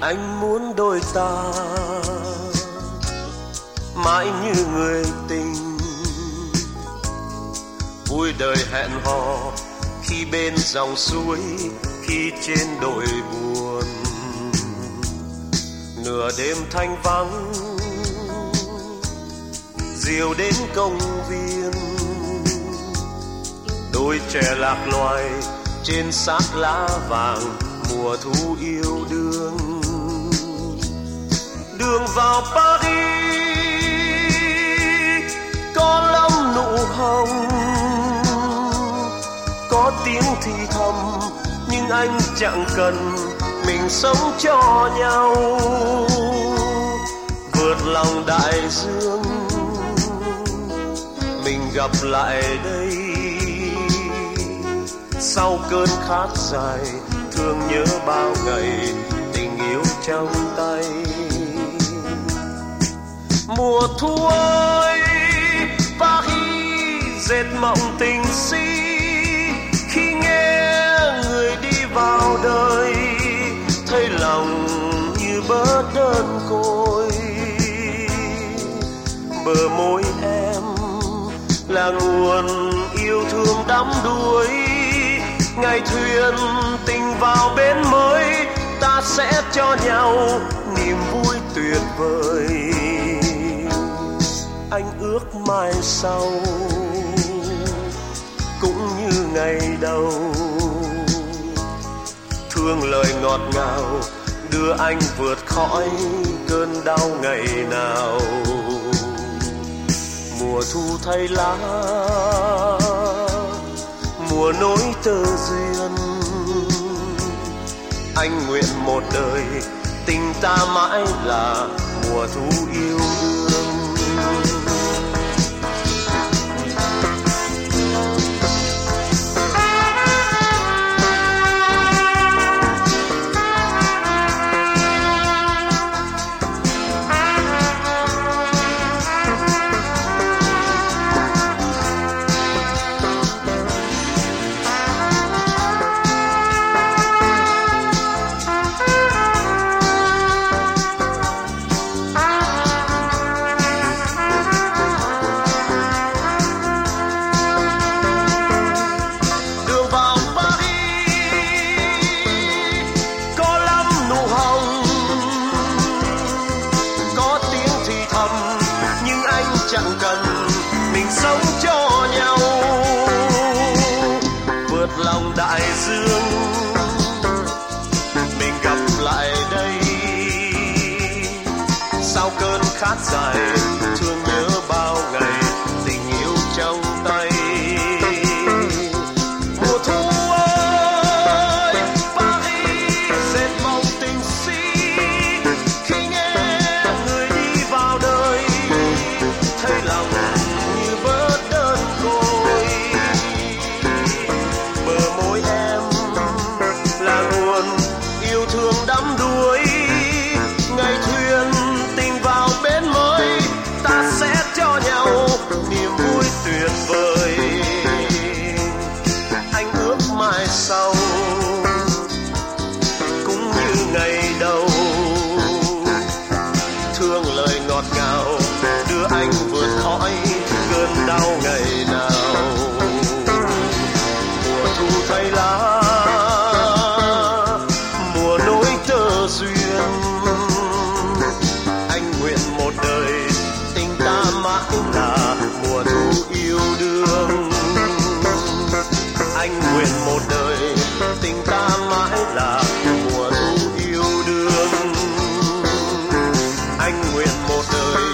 Anh muốn đôi ta mãi như người tình, vui đời hẹn hò khi bên dòng suối, khi trên đồi buồn. Nửa đêm thanh vắng diều đến công viên, đôi trẻ lạc loài trên xác lá vàng mùa thu yêu đương. Đường vào Paris có lắm nụ hồng, có tiếng thì thầm nhưng anh chẳng cần, mình sống cho nhau. Vượt lòng đại dương mình gặp lại đây, sau cơn khát dài thương nhớ bao ngày tình yêu trong tay. Mùa thu ơi Paris dệt mộng tình si, khi nghe người đi vào đời thấy lòng như bớt đơn côi. Bờ môi em là nguồn yêu thương đắm đuối, ngày thuyền tình vào bến mới ta sẽ cho nhau niềm vui tuyệt vời. Anh ước mai sau cũng như ngày đầu, thương lời ngọt ngào đưa anh vượt khỏi cơn đau ngày nào. Mùa thu thay lá, mùa nối tơ duyên, anh nguyện một đời tình ta mãi là mùa thu yêu đương. Chẳng cần, mình sống cho nhau. Vượt lòng đại dương mình gặp lại đây, sau cơn khát dài thương nhớ bao ngày tình yêu trong tay. Mùa thu ơi Paris dệt mộng tình si, khi nghe người đi vào đời thấy lòng như bớt đơn côi. Bờ môi em là nguồn yêu thương đắm đuối, ngày thuyền tình vào bến mới ta sẽ cho nhau niềm vui tuyệt vời. Anh ước mai sau cũng như ngày đầu, thương lời ngọt ngào đưa anh vượt khỏi cơn đau ngày nào. Mùa thu thay lá, mùa nối tơ duyên, anh nguyện một đời tình ta mãi là mùa thu yêu đương. Anh nguyện một đời tình ta mãi là mùa thu yêu đương. Anh nguyện một đời